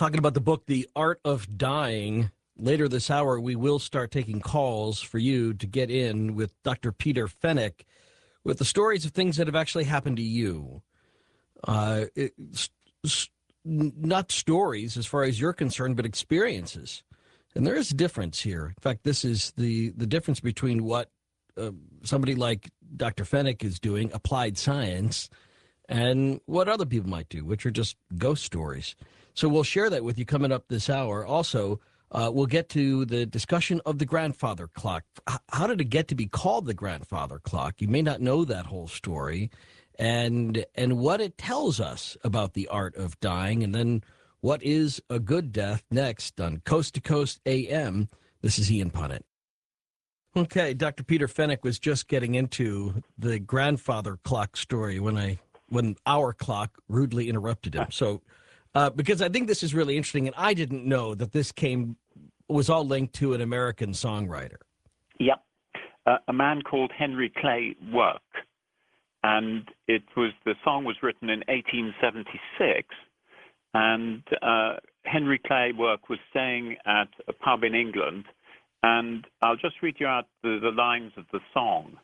talking about the book, The Art of Dying. Later this hour, we will start taking calls for you to get in with Dr. Peter Fenech with the stories of things that have actually happened to you. Not stories as far as you're concerned, but experiences. And there is a difference here. In fact, this is the difference between what somebody like Dr. Fenech is doing, applied science, and what other people might do, which are just ghost stories. So we'll share that with you coming up this hour. Also, we'll get to the discussion of the grandfather clock. How did it get to be called the grandfather clock? You may not know that whole story, and what it tells us about the art of dying, and then what is a good death next on Coast to Coast AM. This is Ian Punnett. Okay, Dr. Peter Fenech was just getting into the grandfather clock story when our clock rudely interrupted him. So, because I think this is really interesting, and I didn't know that this was all linked to an American songwriter. Yep, a man called Henry Clay Work, and the song was written in 1876, and Henry Clay Work was staying at a pub in England, and I'll just read you out the lines of the song.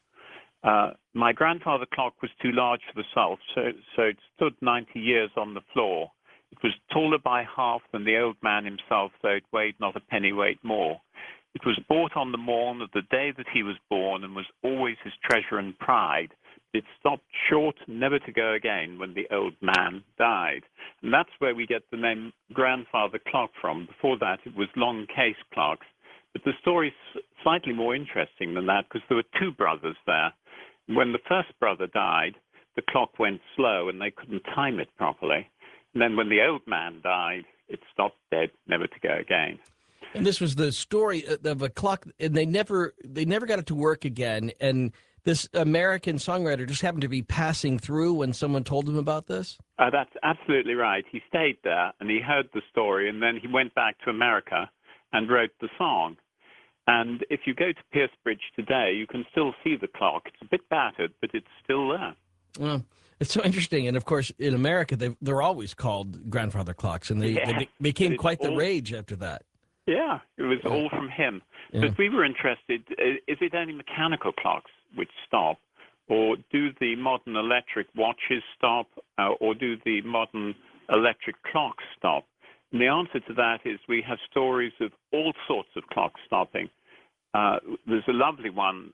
My grandfather clock was too large for the self, so it stood 90 years on the floor. It was taller by half than the old man himself, though it weighed not a pennyweight more. It was bought on the morn of the day that he was born, and was always his treasure and pride. It stopped short, never to go again, when the old man died. And that's where we get the name grandfather clock from. Before that, it was long case clocks. But the story's slightly more interesting than that, because there were two brothers there. When the first brother died, the clock went slow, and they couldn't time it properly. And then when the old man died, it stopped dead, never to go again. And this was the story of a clock, and they never got it to work again. And this American songwriter just happened to be passing through when someone told him about this? That's absolutely right. He stayed there, and he heard the story, and then he went back to America and wrote the song. And if you go to Pierce Bridge today, you can still see the clock. It's a bit battered, but it's still there. Well, it's so interesting. And, of course, in America, they're always called grandfather clocks, and they became quite the rage after that. Yeah, it was all from him. Yeah. But we were interested, is it only mechanical clocks which stop, or do the modern electric watches stop, or do the modern electric clocks stop? And the answer to that is we have stories of all sorts of clocks stopping. There's a lovely one.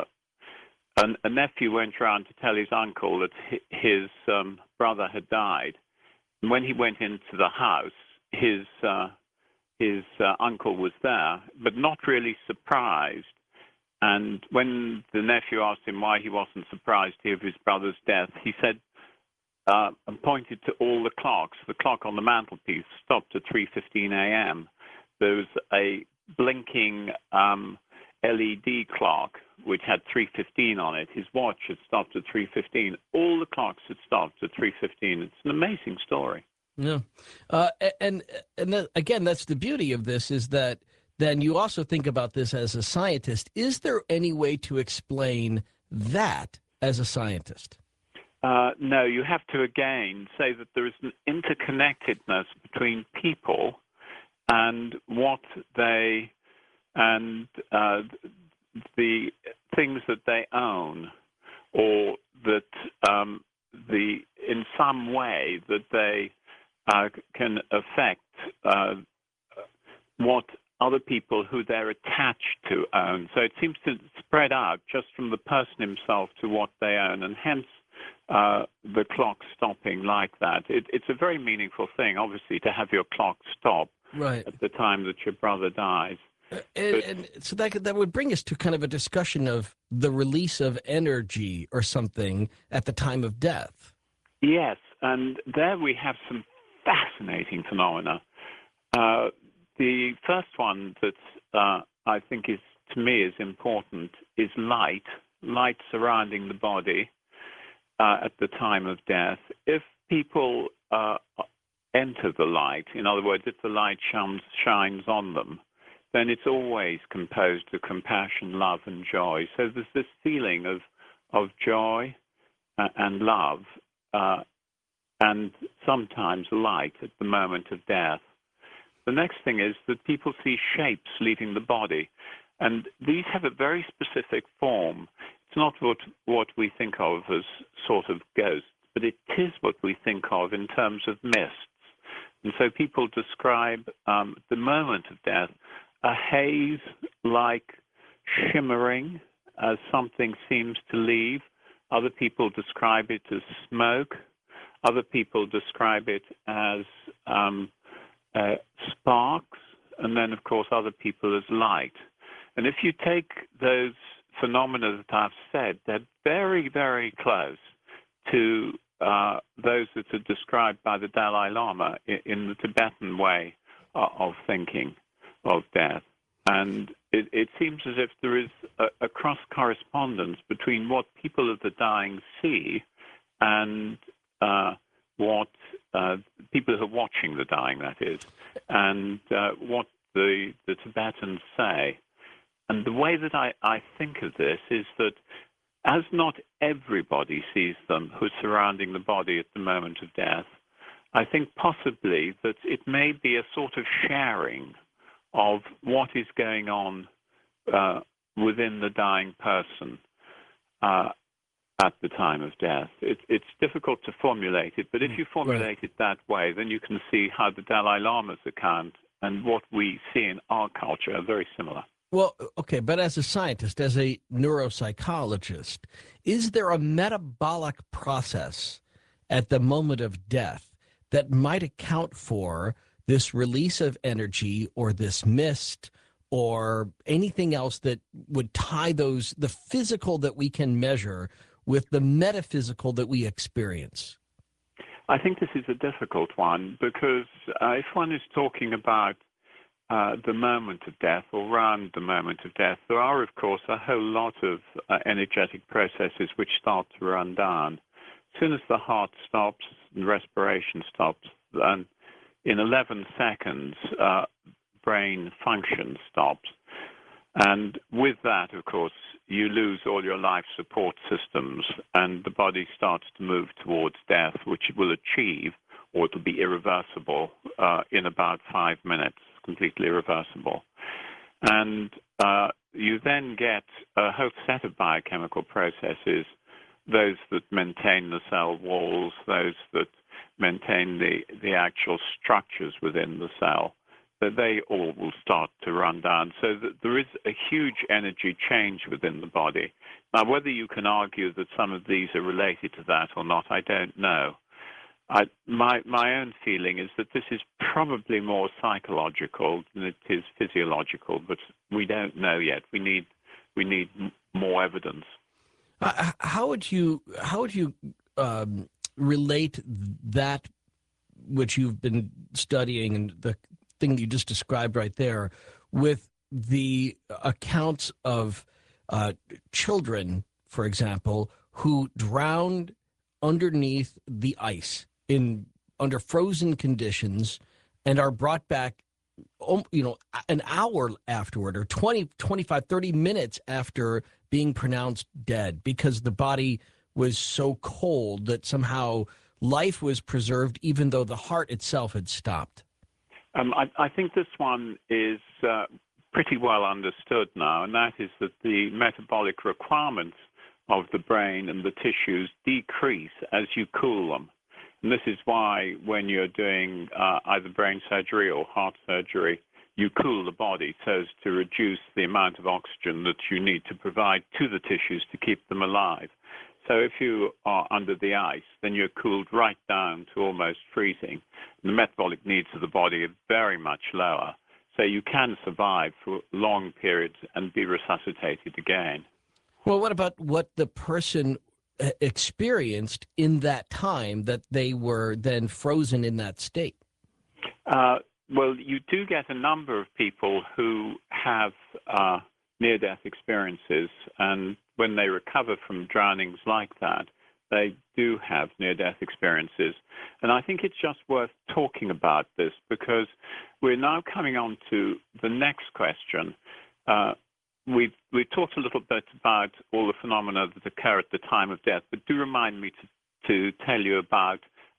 A nephew went around to tell his uncle that his brother had died. And when he went into the house, his uncle was there, but not really surprised. And when the nephew asked him why he wasn't surprised to hear of his brother's death, he said, and pointed to all the clocks. The clock on the mantelpiece stopped at 3:15 a.m. There was a blinking LED clock which had 3:15 on it. His watch had stopped at 3:15. All the clocks had stopped at 3:15. It's an amazing story. Yeah, and again, that's the beauty of this, is that then you also think about this as a scientist. Is there any way to explain that as a scientist? No, you have to again say that there is an interconnectedness between people and what they and the things that they own, or that in some way that they can affect what other people who they're attached to own. So it seems to spread out just from the person himself to what they own, and hence the clock stopping like that. It's a very meaningful thing, obviously, to have your clock stop right at the time that your brother dies. And so that would bring us to kind of a discussion of the release of energy or something at the time of death. Yes, and there we have some fascinating phenomena. The first one that I think is, to me, is important is light surrounding the body at the time of death. If people enter the light, in other words, if the light shines on them, then it's always composed of compassion, love, and joy. So there's this feeling of joy and love, and sometimes light at the moment of death. the next thing is that people see shapes leaving the body. And these have a very specific form. It's not what we think of as sort of ghosts, but it is what we think of in terms of mists. And so people describe the moment of death, a haze-like shimmering as something seems to leave. Other people describe it as smoke. Other people describe it as sparks. And then, of course, other people as light. And if you take those phenomena that I've said, they're very, very close to those that are described by the Dalai Lama in the Tibetan way of thinking of death. And it seems as if there is a cross-correspondence between what people of the dying see and what people who are watching the dying, that is, and what the Tibetans say. And the way that I think of this is that as not everybody sees them who's surrounding the body at the moment of death, I think possibly that it may be a sort of sharing of what is going on within the dying person at the time of death. It's difficult to formulate it, but if you formulate it that way, then you can see how the Dalai Lama's account and what we see in our culture are very similar. Well, okay, but as a scientist, as a neuropsychologist, is there a metabolic process at the moment of death that might account for this release of energy or this mist or anything else that would tie the physical that we can measure with the metaphysical that we experience? I think this is a difficult one because if one is talking about the moment of death or around the moment of death, there are, of course, a whole lot of energetic processes which start to run down. As soon as the heart stops and respiration stops, and in 11 seconds, brain function stops. And with that, of course, you lose all your life support systems, and the body starts to move towards death, which it will achieve, or it'll be irreversible in about 5 minutes. Completely irreversible. And you then get a whole set of biochemical processes, those that maintain the cell walls, those that maintain the actual structures within the cell, that they all will start to run down. So that there is a huge energy change within the body. Now, whether you can argue that some of these are related to that or not, I don't know. My own feeling is that this is probably more psychological than it is physiological, but we don't know yet. We need more evidence. How would you relate that which you've been studying and the thing that you just described right there with the accounts of children, for example, who drowned underneath the ice under frozen conditions and are brought back, an hour afterward or 20, 25, 30 minutes after being pronounced dead because the body was so cold that somehow life was preserved even though the heart itself had stopped? I think this one is pretty well understood now, and that is that the metabolic requirements of the brain and the tissues decrease as you cool them. And this is why when you're doing either brain surgery or heart surgery, you cool the body so as to reduce the amount of oxygen that you need to provide to the tissues to keep them alive. So if you are under the ice, then you're cooled right down to almost freezing. The metabolic needs of the body are very much lower, so you can survive for long periods and be resuscitated again. Well, what about what the person experienced in that time that they were then frozen in that state? Well, you do get a number of people who have near-death experiences, and when they recover from drownings like that, they do have near-death experiences. And I think it's just worth talking about this because we're now coming on to the next question. We've talked a little bit about all the phenomena that occur at the time of death, but do remind me to tell you about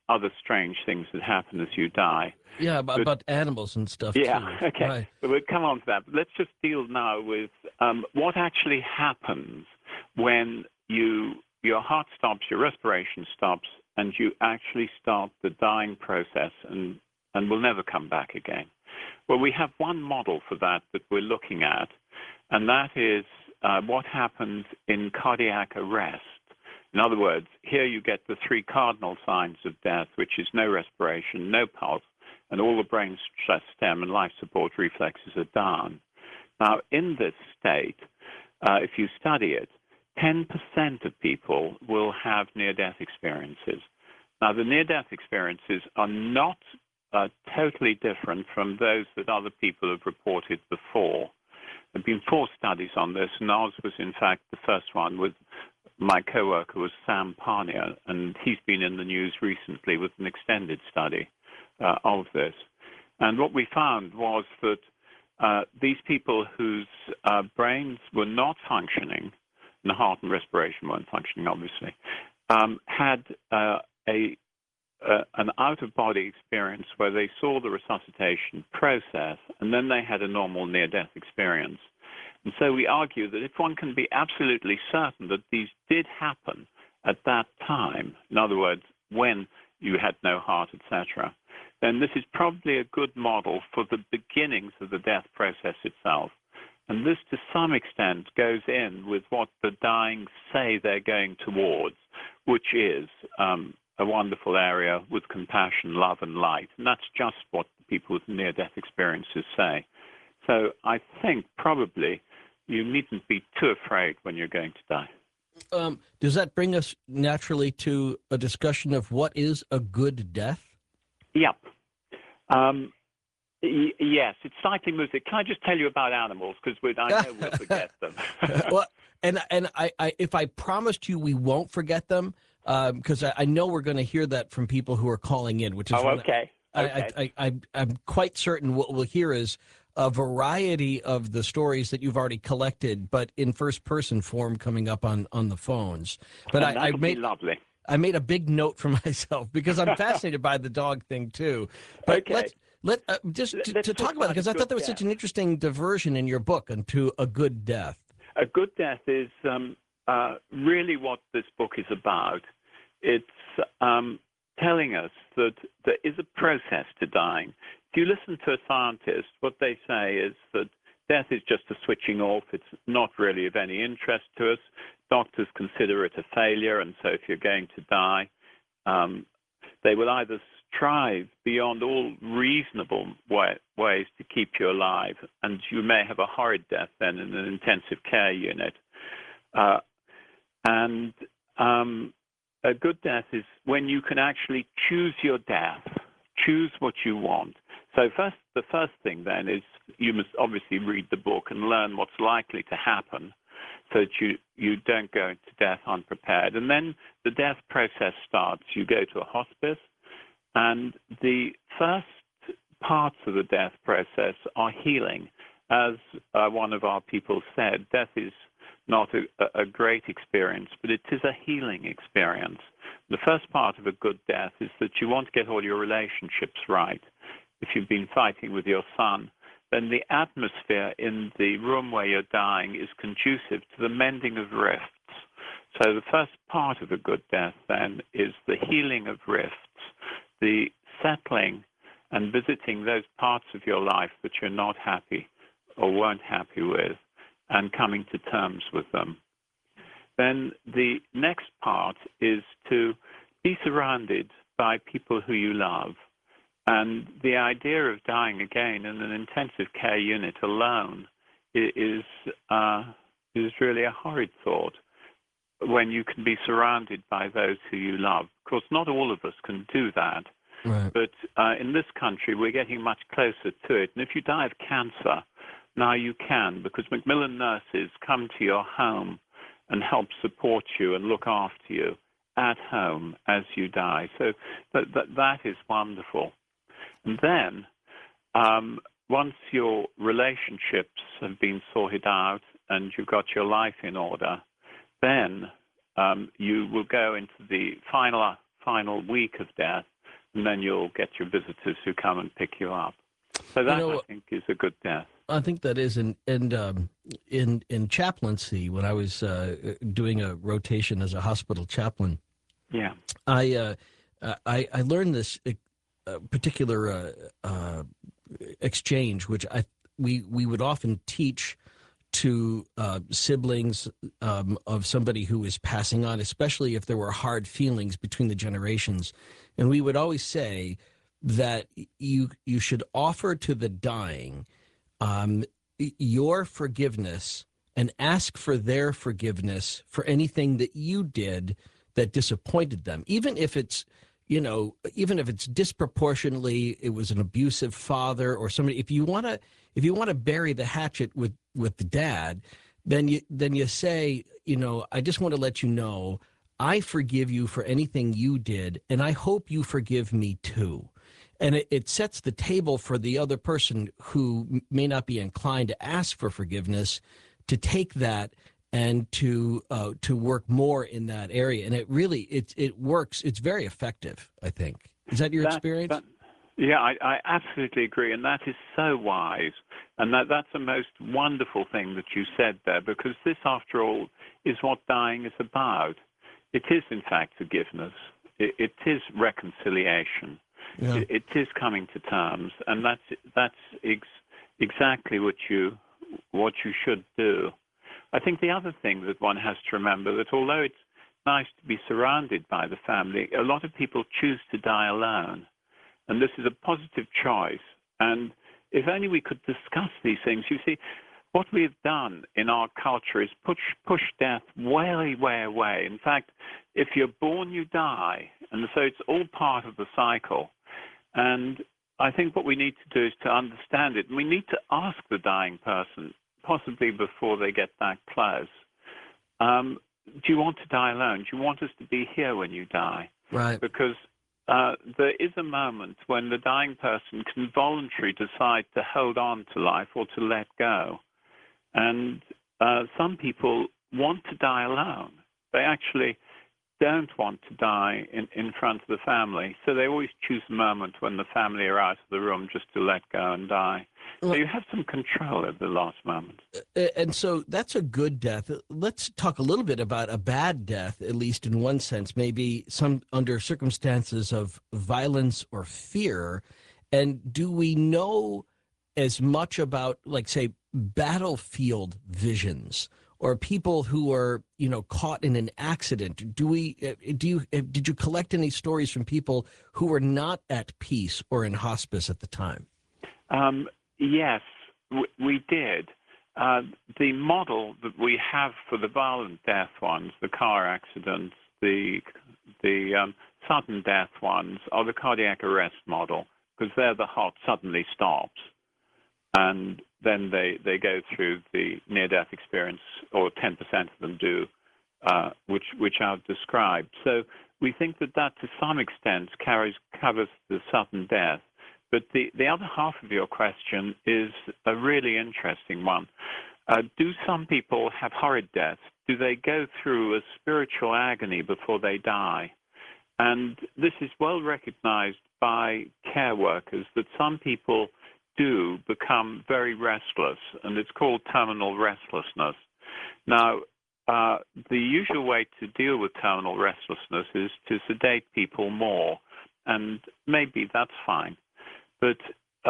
other strange things that happen as you die. Yeah, But about animals and stuff yeah, too. okay. Right. But we'll come on to that. But let's just deal now with what actually happens when your heart stops, your respiration stops, and you actually start the dying process and will never come back again. Well, we have one model for that we're looking at, and that is what happens in cardiac arrest. In other words, here you get the three cardinal signs of death, which is no respiration, no pulse, and all the brain stress stem and life support reflexes are down. Now, in this state, if you study it, 10% of people will have near-death experiences. Now, the near-death experiences are not totally different from those that other people have reported before. There have been 4 studies on this, and ours was, in fact, the first one with my coworker was Sam Parnia, and he's been in the news recently with an extended study of this. And what we found was that these people whose brains were not functioning, and the heart and respiration weren't functioning, obviously, had an out-of-body experience where they saw the resuscitation process, and then they had a normal near-death experience. And so we argue that if one can be absolutely certain that these did happen at that time, in other words, when you had no heart, etc., then this is probably a good model for the beginnings of the death process itself. And this, to some extent, goes in with what the dying say they're going towards, which is a wonderful area with compassion, love, and light. And that's just what the people with near-death experiences say. So I think probably you needn't be too afraid when you're going to die. Does that bring us naturally to a discussion of what is a good death? Yep. Yes, it's slightly music. Can I just tell you about animals? Because I know we'll forget them. Well, and I, if I promised you we won't forget them, because I know we're going to hear that from people who are calling in, which is okay. I'm quite certain what we'll hear is a variety of the stories that you've already collected, but in first-person form coming up on the phones. But I made lovely. I made a big note for myself because I'm fascinated by the dog thing too. But okay. let's talk about it, because I thought there was such an interesting diversion in your book into a good death. A good death is really what this book is about. It's telling us that there is a process to dying. If you listen to a scientist, what they say is that death is just a switching off. It's not really of any interest to us. Doctors consider it a failure, and so if you're going to die, they will either strive beyond all reasonable ways to keep you alive, and you may have a horrid death then in an intensive care unit. And a good death is when you can actually choose your death, choose what you want. So the first thing then is you must obviously read the book and learn what's likely to happen so that you don't go into death unprepared. And then the death process starts. You go to a hospice, and the first parts of the death process are healing. As one of our people said, death is not a great experience, but it is a healing experience. The first part of a good death is that you want to get all your relationships right. If you've been fighting with your son, then the atmosphere in the room where you're dying is conducive to the mending of rifts. So the first part of a good death then is the healing of rifts, the settling and visiting those parts of your life that you're not happy or weren't happy with, and coming to terms with them. Then the next part is to be surrounded by people who you love. And the idea of dying again in an intensive care unit alone is really a horrid thought when you can be surrounded by those who you love. Of course, not all of us can do that. Right. But in this country, we're getting much closer to it. And if you die of cancer, now you can, because Macmillan nurses come to your home and help support you and look after you at home as you die. So that is wonderful. And then once your relationships have been sorted out and you've got your life in order, then you will go into the final week of death, and then you'll get your visitors who come and pick you up. So that, I think, is a good death. I think that is, and in chaplaincy, when I was doing a rotation as a hospital chaplain, yeah, I learned this particular exchange, which we would often teach to siblings of somebody who is passing on, especially if there were hard feelings between the generations, and we would always say that you should offer to the dying your forgiveness and ask for their forgiveness for anything that you did that disappointed them, even if it's disproportionately, it was an abusive father or somebody. If you want to bury the hatchet with the dad, then you say, I just want to let you know, I forgive you for anything you did, and I hope you forgive me too. And it sets the table for the other person who may not be inclined to ask for forgiveness to take that and to work more in that area. And it really, it works. It's very effective, I think. Is that your experience? Yeah, I absolutely agree. And that is so wise. And that's the most wonderful thing that you said there, because this, after all, is what dying is about. It is, in fact, forgiveness. It is reconciliation. Yeah. It is coming to terms, and that's exactly what you should do. I think the other thing that one has to remember, that although it's nice to be surrounded by the family, a lot of people choose to die alone, and this is a positive choice. And if only we could discuss these things. You see, what we have done in our culture is push death way, way away. In fact, if you're born, you die, and so it's all part of the cycle. And I think what we need to do is to understand it. We need to ask the dying person, possibly before they get that close, do you want to die alone? Do you want us to be here when you die? Right. Because there is a moment when the dying person can voluntarily decide to hold on to life or to let go. And some people want to die alone. They actually don't want to die in front of the family. So they always choose a moment when the family are out of the room just to let go and die. So you have some control at the last moment. And so that's a good death. Let's talk a little bit about a bad death, at least in one sense, maybe some under circumstances of violence or fear. And do we know as much about, like, say, battlefield visions or people who are, caught in an accident? Did you collect any stories from people who were not at peace or in hospice at the time? Yes, we did. The model that we have for the violent death ones, the car accidents, the sudden death ones, are the cardiac arrest model, because there the heart suddenly stops. And then they go through the near-death experience, or 10% of them do, which I've described. So we think that to some extent covers the sudden death. But the other half of your question is a really interesting one. Do some people have horrid deaths? Do they go through a spiritual agony before they die? And this is well recognized by care workers, that some people do become very restless, and it's called terminal restlessness. Now, the usual way to deal with terminal restlessness is to sedate people more, and maybe that's fine. But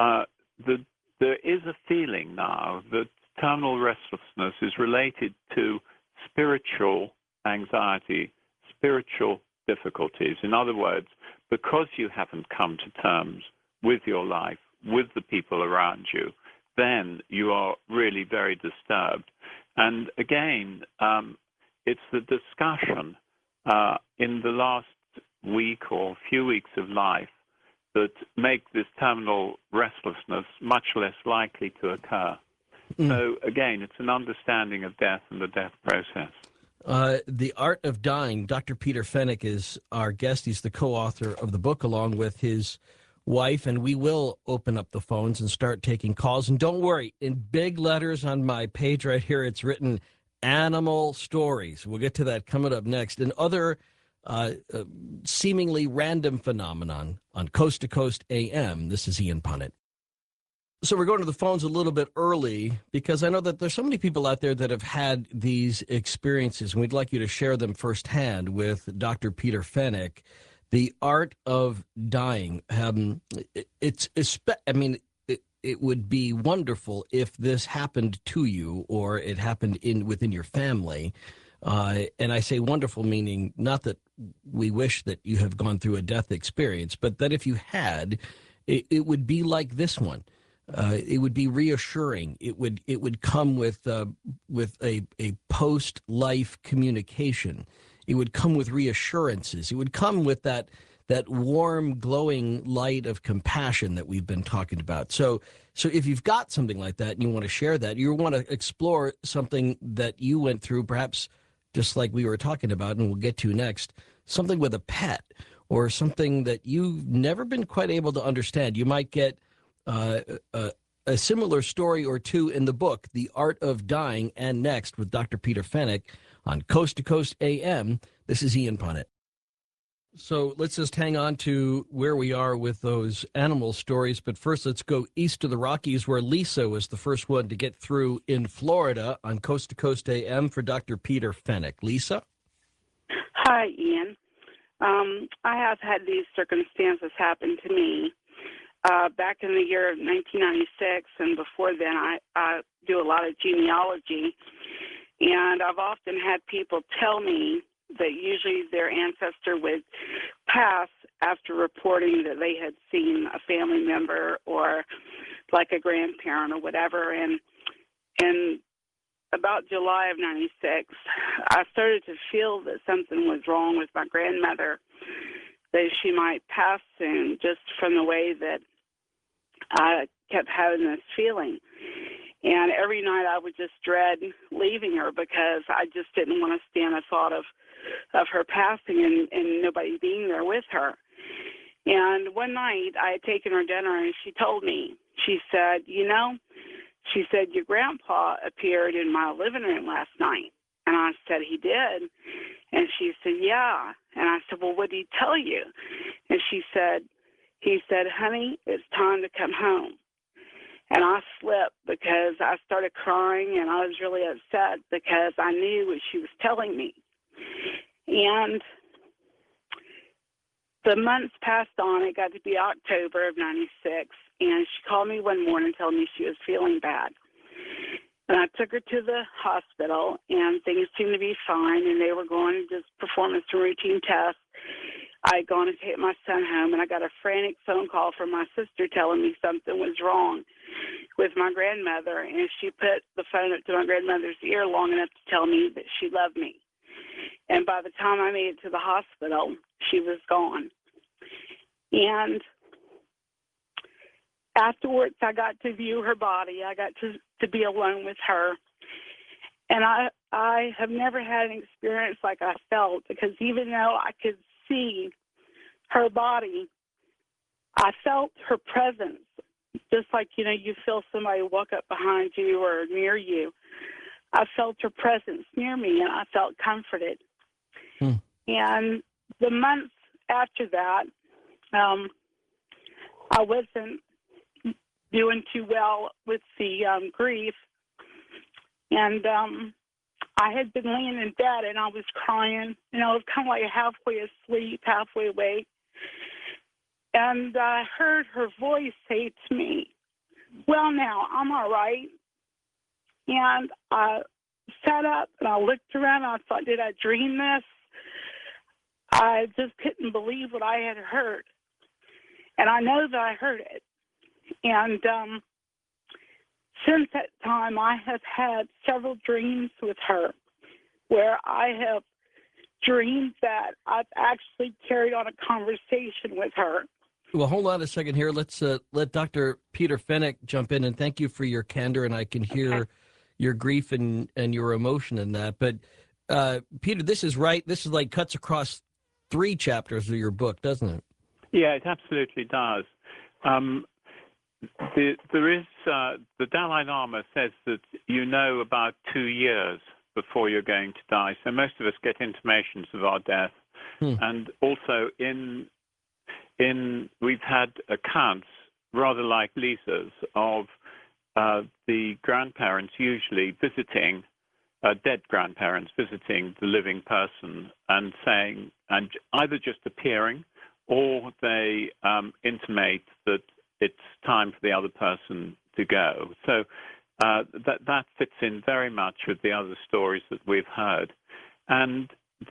there is a feeling now that terminal restlessness is related to spiritual anxiety, spiritual difficulties. In other words, because you haven't come to terms with your life, with the people around you, then you are really very disturbed. And again, it's the discussion in the last week or few weeks of life that make this terminal restlessness much less likely to occur. So again, it's an understanding of death and the death process. The Art of Dying, Dr. Peter Fenech is our guest. He's the co-author of the book along with his wife, and we will open up the phones and start taking calls. And don't worry, in big letters on my page right here, it's written animal stories. We'll get to that coming up next. And other seemingly random phenomenon on Coast to Coast AM. This is Ian Punnett. So we're going to the phones a little bit early because I know that there's so many people out there that have had these experiences, and we'd like you to share them firsthand with Dr. Peter Fenech. The Art of Dying. It would be wonderful if this happened to you or it happened within your family. And I say wonderful, meaning not that we wish that you have gone through a death experience, but that if you had, it would be like this one. It would be reassuring. It would come with a post-life communication. It would come with reassurances. It would come with that warm, glowing light of compassion that we've been talking about. So if you've got something like that and you want to share that, you want to explore something that you went through, perhaps just like we were talking about, and we'll get to next, something with a pet or something that you've never been quite able to understand. You might get a similar story or two in the book, The Art of Dying, and next with Dr. Peter Fenech on Coast to Coast AM. This is Ian Punnett. So let's just hang on to where we are with those animal stories. But first, let's go east to the Rockies, where Lisa was the first one to get through in Florida on Coast to Coast AM for Dr. Peter Fenech. Lisa? Hi, Ian. I have had these circumstances happen to me. Back in the year 1996, and before then, I do a lot of genealogy, and I've often had people tell me that usually their ancestor would pass after reporting that they had seen a family member or like a grandparent or whatever. And in about July of 96, I started to feel that something was wrong with my grandmother, that she might pass soon, just from the way that I kept having this feeling. And every night I would just dread leaving her because I just didn't want to stand the thought of her passing and nobody being there with her. And one night I had taken her dinner and she told me, she said, she said, your grandpa appeared in my living room last night. And I said, he did? And she said, yeah. And I said, well, what did he tell you? And he said, honey, it's time to come home. And I slipped because I started crying and I was really upset because I knew what she was telling me. And the months passed on. It got to be October of 96. And she called me one morning and told me she was feeling bad. And I took her to the hospital, and things seemed to be fine, and they were going to just perform some routine tests. I had gone to take my son home, and I got a frantic phone call from my sister telling me something was wrong with my grandmother, and she put the phone up to my grandmother's ear long enough to tell me that she loved me. And by the time I made it to the hospital, she was gone. And afterwards, I got to view her body. I got to be alone with her. And I have never had an experience like I felt, because even though I could see her body, I felt her presence, just like, you feel somebody walk up behind you or near you. I felt her presence near me, and I felt comforted. And the months after that, I wasn't doing too well with the grief. And I had been laying in bed, and I was crying. I was kind of like halfway asleep, halfway awake. And I heard her voice say to me, well, now, I'm all right. And I sat up, and I looked around, and I thought, did I dream this? I just couldn't believe what I had heard. And I know that I heard it. And since that time, I have had several dreams with her where I have dreamed that I've actually carried on a conversation with her. Well, hold on a second here. Let's let Dr. Peter Fenech jump in, and thank you for your candor, and I can hear your grief and your emotion in that. But, Peter, this is right. This is like cuts across 3 chapters of your book, doesn't it? Yeah, it absolutely does. There is the Dalai Lama says that about 2 years before you're going to die. So most of us get intimations of our death And also we've had accounts, rather like Lisa's, of the grandparents usually visiting, dead grandparents visiting the living person and saying, and either just appearing, or they intimate that it's time for the other person to go. So that fits in very much with the other stories that we've heard. And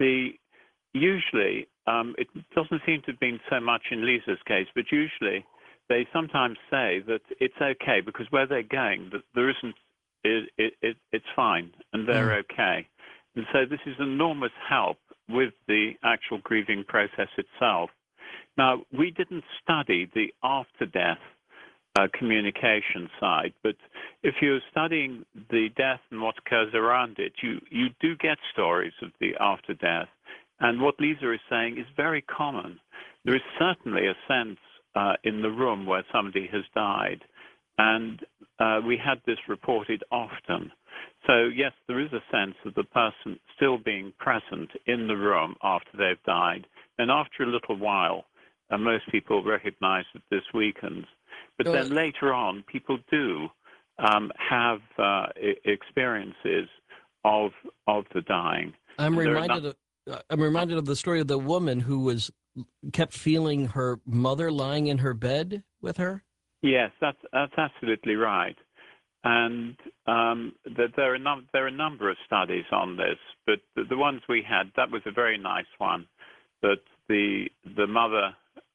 usually, it doesn't seem to have been so much in Lisa's case, but usually they sometimes say that it's okay because where they're going, that there isn't, it's fine and they're okay. And so this is enormous help with the actual grieving process itself. Now, we didn't study the after-death communication side, but if you're studying the death and what occurs around it, you do get stories of the after-death. And what Lisa is saying is very common. There is certainly a sense in the room where somebody has died, and we had this reported often. So, yes, there is a sense of the person still being present in the room after they've died. And after a little while, most people recognize that this weakens. But then later on, people do have experiences of the dying. I'm reminded of the story of the woman who kept feeling her mother lying in her bed with her. Yes, that's absolutely right. And there are a number of studies on this, but the ones we had, that was a very nice one. That the mother,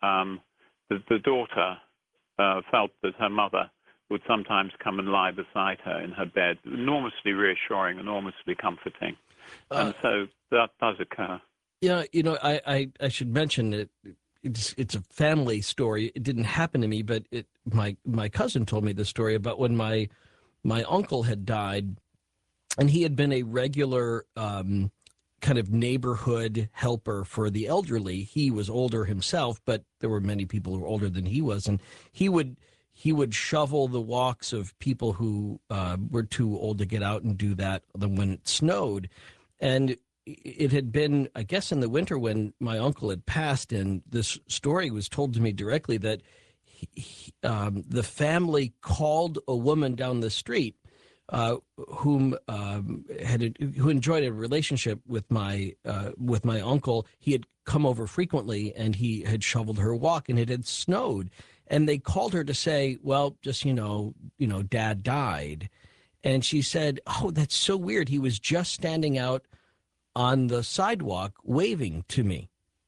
the daughter, felt that her mother would sometimes come and lie beside her in her bed. Enormously reassuring, enormously comforting, and so that does occur. Yeah, I should mention it. It's a family story. It didn't happen to me, but my cousin told me the story about when my uncle had died, and he had been a regular kind of neighborhood helper for the elderly. He was older himself, but there were many people who were older than he was, and he would shovel the walks of people who were too old to get out and do that when it snowed. And it had been, I guess, in the winter when my uncle had passed, and this story was told to me directly that the family called a woman down the street who enjoyed a relationship with my uncle. He had come over frequently, and he had shoveled her walk, and it had snowed. And they called her to say, well, just, Dad died. And she said, oh, that's so weird. He was just standing out on the sidewalk waving to me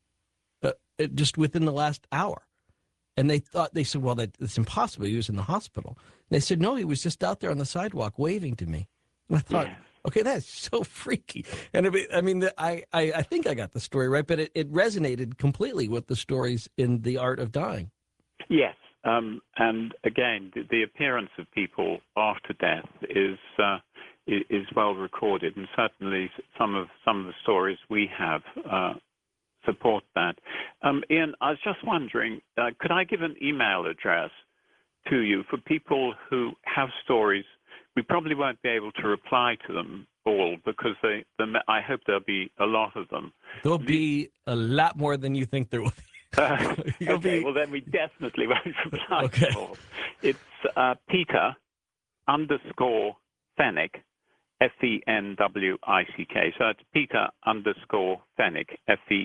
just within the last hour. And they said, well, that's impossible. He was in the hospital. And they said, no, he was just out there on the sidewalk waving to me. And I thought, okay, that's so freaky. And I think I got the story right, but it resonated completely with the stories in The Art of Dying. Yes. And again, the appearance of people after death is well recorded, and certainly some of the stories we have support that. Ian, I was just wondering, could I give an email address to you for people who have stories? We probably won't be able to reply to them all because I hope there'll be a lot of them. There'll be a lot more than you think there will be. Okay, well then we definitely won't reply to all. It's Peter _ Fenwick, Fenwick. So it's Peter _ Fenwick,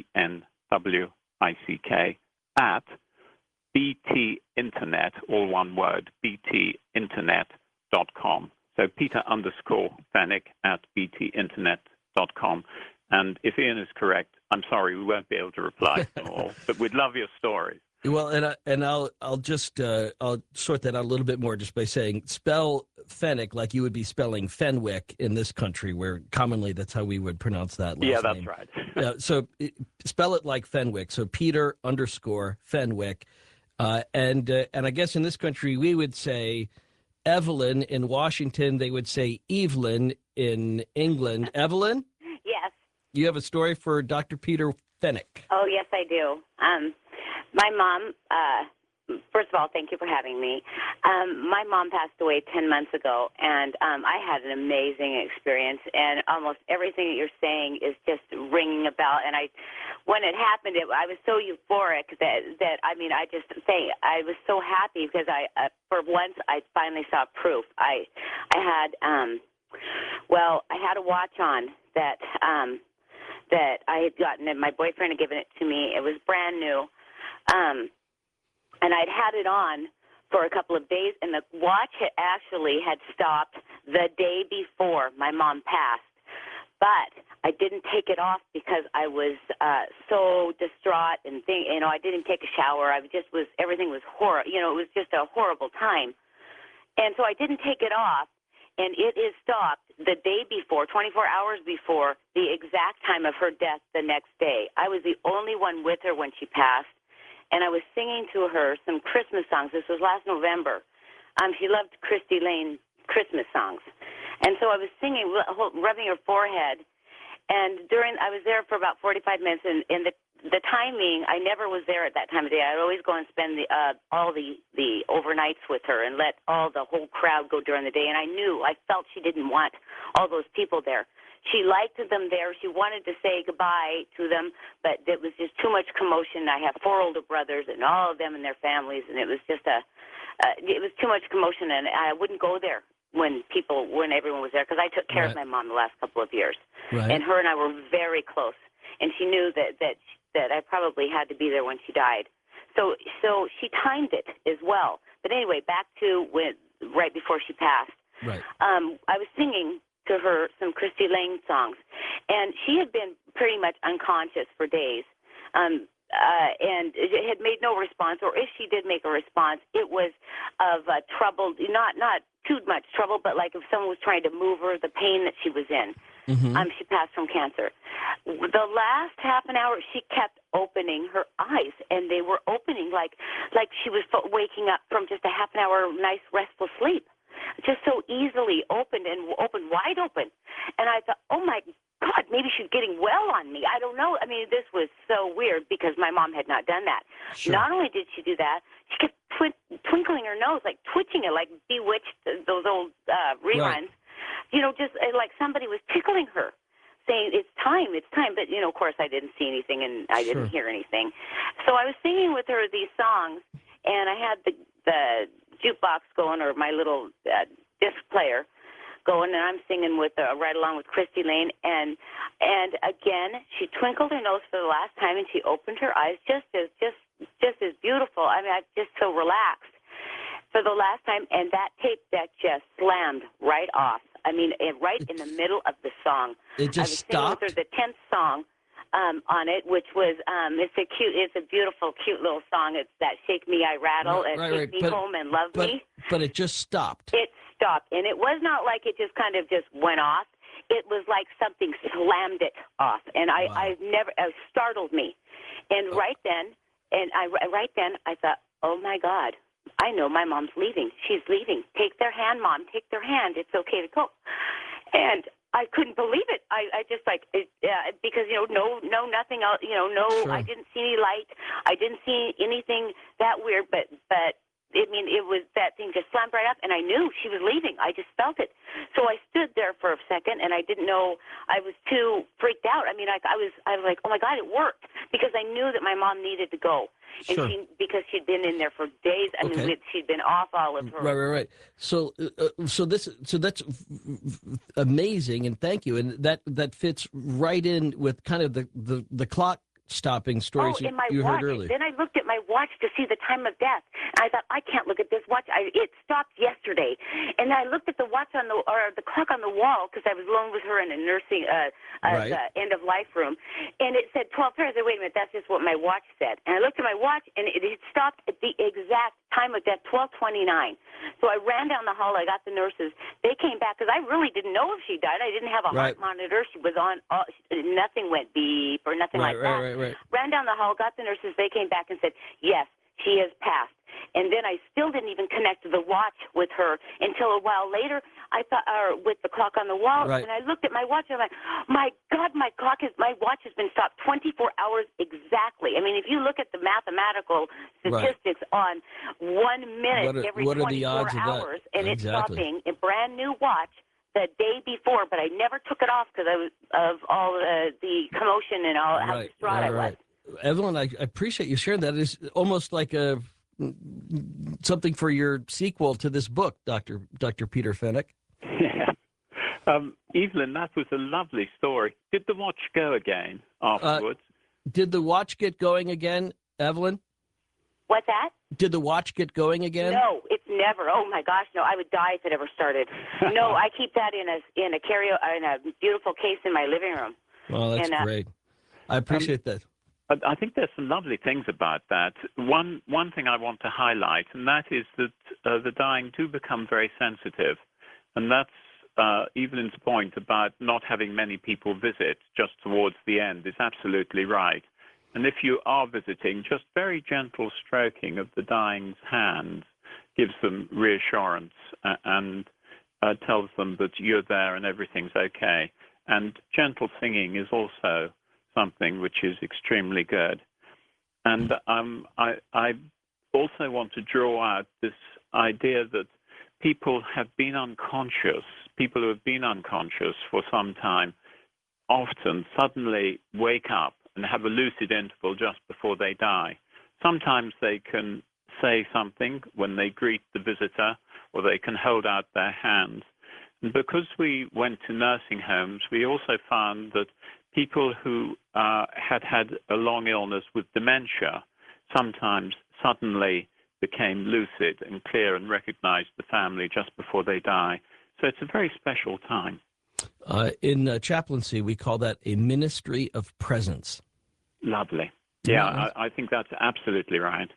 Fenwick, at BT Internet, all one word, btinternet.com. So Peter _ Fenwick at btinternet.com. And if Ian is correct, I'm sorry, we won't be able to reply to them all, but we'd love your stories. Well, I'll just I'll sort that out a little bit more just by saying spell Fenwick like you would be spelling Fenwick in this country, where commonly that's how we would pronounce that last name. Yeah, that's right. So spell it like Fenwick. So Peter _ Fenwick, and I guess in this country we would say Evelyn. In Washington they would say Evelyn. In England, Evelyn. Yes. You have a story for Dr. Peter Fenwick. Oh, yes, I do. My mom first of all, thank you for having me. My mom passed away 10 months ago, and I had an amazing experience, and almost everything that you're saying is just ringing a bell. And when it happened, I was so euphoric that I mean, I just say I was so happy because for once, I finally saw proof. I had a watch on that I had gotten, and my boyfriend had given it to me. It was brand new. And I'd had it on for a couple of days, and the watch had stopped the day before my mom passed. But I didn't take it off because I was so distraught and I didn't take a shower. Everything was horrible. It was just a horrible time. And so I didn't take it off, and it is stopped the day before, 24 hours before the exact time of her death the next day. I was the only one with her when she passed. And I was singing to her some Christmas songs. This was last November. She loved Christy Lane Christmas songs. And so I was singing, rubbing her forehead. And I was there for about 45 minutes. And the timing, I never was there at that time of day. I'd always go and spend all the overnights with her and let the whole crowd go during the day. And I felt she didn't want all those people there. She liked them there. She wanted to say goodbye to them, but it was just too much commotion. I have 4 older brothers, and all of them and their families, and it was just it was too much commotion, and I wouldn't go there when everyone was there because I took care of my mom the last couple of years, and her and I were very close, and she knew that I probably had to be there when she died, so she timed it as well. But anyway, back to right before she passed. Right. I was singing to her some Christy Lane songs, and she had been pretty much unconscious for days, and it had made no response, or if she did make a response, it was of trouble, not too much trouble, but like if someone was trying to move her, the pain that she was in. Mm-hmm. She passed from cancer. The last half an hour, she kept opening her eyes, and they were opening like she was waking up from just a half an hour nice restful sleep. Just so easily opened wide open. And I thought, oh, my God, maybe she's getting well on me. I don't know. I mean, this was so weird because my mom had not done that. Sure. Not only did she do that, she kept twinkling her nose, like twitching it, like Bewitched, those old reruns. Right. Just like somebody was tickling her, saying, it's time. But, of course, I didn't see anything and I didn't hear anything. So I was singing with her these songs, and I had the jukebox going, or my little disc player going, and I'm singing right along with Christy Lane, and again she twinkled her nose for the last time, and she opened her eyes just as beautiful. I mean, I just so relaxed for the last time, and that tape deck just slammed right off. I mean, right in the middle of the song. It just stopped. I was singing with her the 10th song on it, which was it's a beautiful, cute little song. It's that "Shake Me, I Rattle" and "Take Me Home and Love Me." But it just stopped. It stopped, and it was not like it just kind of just went off. It was like something slammed it off, and it startled me. And right then I thought, oh my God, I know my mom's leaving. She's leaving. Take their hand, Mom. Take their hand. It's okay to go. And I couldn't believe it. I just because nothing else. Sure. I didn't see any light. I didn't see anything that weird. But it was that thing just slammed right up, and I knew she was leaving. I just felt it. So I stood there for a second, and I didn't know. I was too freaked out. I mean, I was like, oh my God, it worked, because I knew that my mom needed to go. And sure. Because she'd been in there for days. I mean, she'd been off all of her. Right. So that's amazing, and thank you. And that fits right in with kind of the clock stopping stories you heard earlier. Then I looked at my watch to see the time of death, and I thought, I can't look at this watch. It stopped yesterday, and I looked at the watch the clock on the wall, because I was alone with her in a nursing end of life room, and it said 12:30. I said, wait a minute, that's just what my watch said. And I looked at my watch, and it had stopped at the exact time of death, 12:29. So I ran down the hall. I got the nurses. They came back because I really didn't know if she died. I didn't have a heart monitor. She was on. Nothing went beep or nothing like that. Right. Ran down the hall, got the nurses. They came back and said, yes, she has passed. And then I still didn't even connect the watch with her until a while later. I thought, with the clock on the wall, Right. and I looked at my watch and I'm like, my God, my watch has been stopped 24 hours exactly. I mean, if you look at the mathematical statistics on 1 minute every what are the 24 odds of that? hours, and it's Exactly. stopping a brand new watch the day before, but I never took it off because of all the commotion and all how distraught I was. Evelyn, I appreciate you sharing that. It's almost like something for your sequel to this book, Dr. Peter Fenech. Yeah. Evelyn, that was a lovely story. Did the watch go again afterwards? Did the watch get going again, Evelyn? What's that? Did the watch get going again? No, it's never. Oh my gosh, no! I would die if it ever started. No, I keep that in a beautiful case in my living room. Well, that's great. I appreciate that. I think there's some lovely things about that. One thing I want to highlight, and that is that the dying do become very sensitive, and that's Evelyn's point about not having many people visit just towards the end is absolutely right. And if you are visiting, just very gentle stroking of the dying's hands gives them reassurance and tells them that you're there and everything's okay. And gentle singing is also something which is extremely good. And I also want to draw out this idea that people have been unconscious, people who have been unconscious for some time, often suddenly wake up and have a lucid interval just before they die. Sometimes they can say something when they greet the visitor, or they can hold out their hands. And because we went to nursing homes, we also found that people who had a long illness with dementia sometimes suddenly became lucid and clear and recognized the family just before they die. So it's a very special time. In chaplaincy, we call that a ministry of presence. Lovely. Yeah, I think that's absolutely right.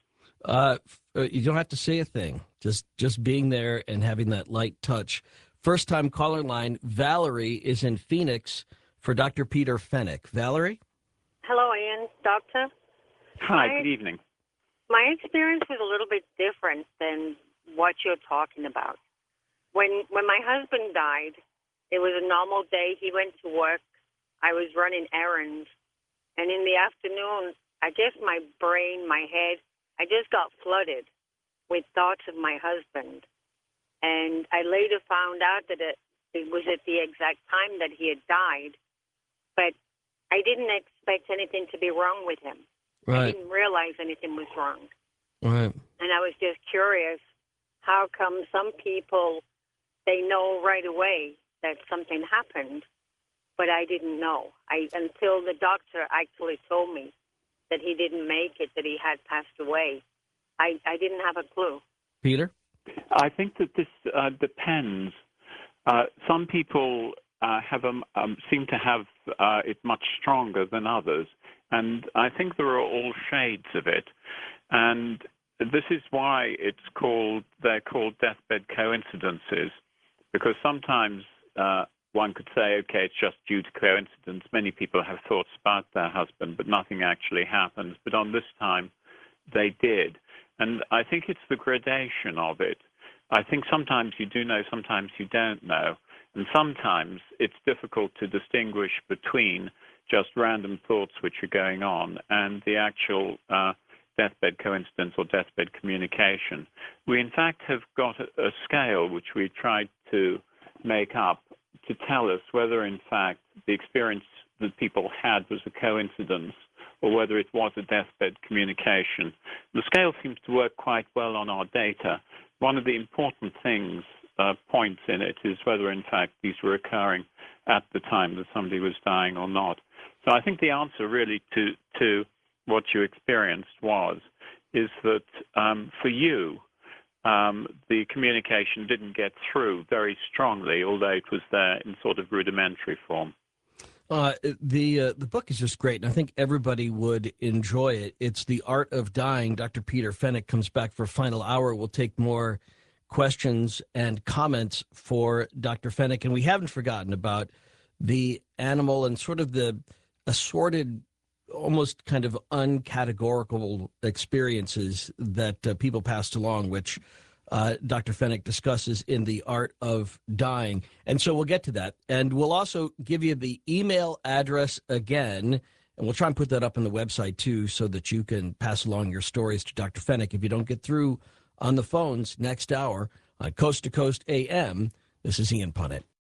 You don't have to say a thing. Just being there and having that light touch. First-time caller line, Valerie is in Phoenix for Dr. Peter Fenech. Valerie? Hello, Ian. Doctor? Hi, good evening. My experience was a little bit different than what you're talking about. When my husband died, it was a normal day. He went to work. I was running errands. And in the afternoon, I guess my brain, my head, I just got flooded with thoughts of my husband. And I later found out that it was at the exact time that he had died. But I didn't expect anything to be wrong with him. Right. I didn't realize anything was wrong. Right. And I was just curious, how come some people, they know right away that something happened, but I didn't know. Until the doctor actually told me that he didn't make it, that he had passed away. I didn't have a clue. Peter? I think that this depends. Some people seem to have it much stronger than others, and I think there are all shades of it. And this is why they're called deathbed coincidences, because sometimes one could say, okay, it's just due to coincidence. Many people have thoughts about their husband, but nothing actually happens. But on this time, they did. And I think it's the gradation of it. I think sometimes you do know, sometimes you don't know. And sometimes it's difficult to distinguish between just random thoughts which are going on and the actual deathbed coincidence or deathbed communication. We, in fact, have got a scale which we tried to make up to tell us whether, in fact, the experience that people had was a coincidence or whether it was a deathbed communication. The scale seems to work quite well on our data. One of the important points in it is whether, in fact, these were occurring at the time that somebody was dying or not. So I think the answer really to what you experienced is that for you, the communication didn't get through very strongly, although it was there in sort of rudimentary form. The book is just great, and I think everybody would enjoy it. It's The Art of Dying. Dr. Peter Fenech comes back for a final hour. We'll take more questions and comments for Dr. Fenech, and we haven't forgotten about the animal and sort of the assorted almost kind of uncategorical experiences that people passed along, which Dr. Fennick discusses in The Art of Dying. And so we'll get to that. And we'll also give you the email address again, and we'll try and put that up on the website too, so that you can pass along your stories to Dr. Fennick. If you don't get through on the phones next hour on Coast to Coast AM, this is Ian Punnett.